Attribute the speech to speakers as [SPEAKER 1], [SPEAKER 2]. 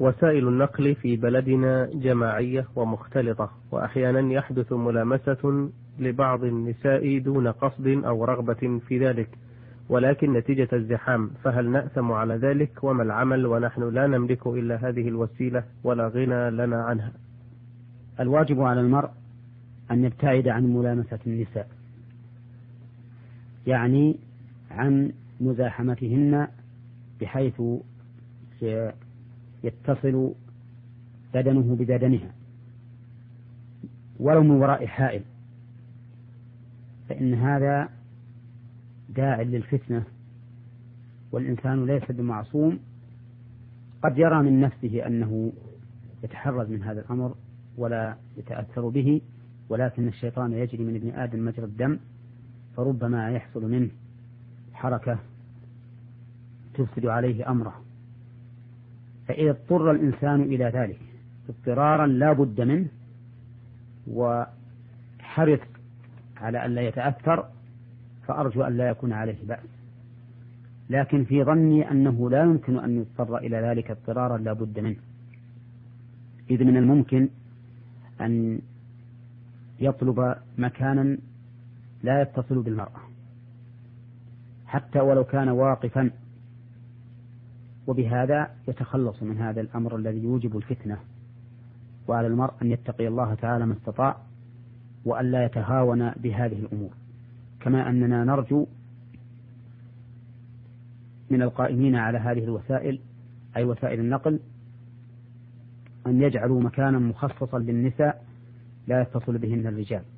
[SPEAKER 1] وسائل النقل في بلدنا جماعية ومختلطة، وأحيانا يحدث ملامسة لبعض النساء دون قصد أو رغبة في ذلك، ولكن نتيجة الزحام، فهل نأثم على ذلك؟ وما العمل ونحن لا نملك إلا هذه الوسيلة ولا غنى لنا عنها؟
[SPEAKER 2] الواجب على المرء أن يبتعد عن ملامسة النساء، يعني عن مزاحمتهن بحيث يتصل بدنه ببدنها ولو من وراء حائل، فإن هذا داع للفتنة، والإنسان ليس بمعصوم، قد يرى من نفسه أنه يتحرز من هذا الأمر ولا يتأثر به، ولكن الشيطان يجري من ابن آدم مجرى الدم، فربما يحصل منه حركة تفسد عليه أمره. فإذا اضطر الإنسان إلى ذلك اضطرارا لا بد منه وحرص على أن لا يتأثر، فأرجو أن لا يكون عليه بأس، لكن في ظني أنه لا يمكن أن يضطر إلى ذلك اضطرارا لا بد منه، إذ من الممكن أن يطلب مكانا لا يتصل بالمرأة حتى ولو كان واقفا، وبهذا يتخلص من هذا الأمر الذي يوجب الفتنة. وعلى المرء أن يتقي الله تعالى ما استطاع، وأن لا يتهاون بهذه الأمور، كما أننا نرجو من القائمين على هذه الوسائل أي وسائل النقل أن يجعلوا مكانا مخصصا للنساء لا يتصل بهن الرجال.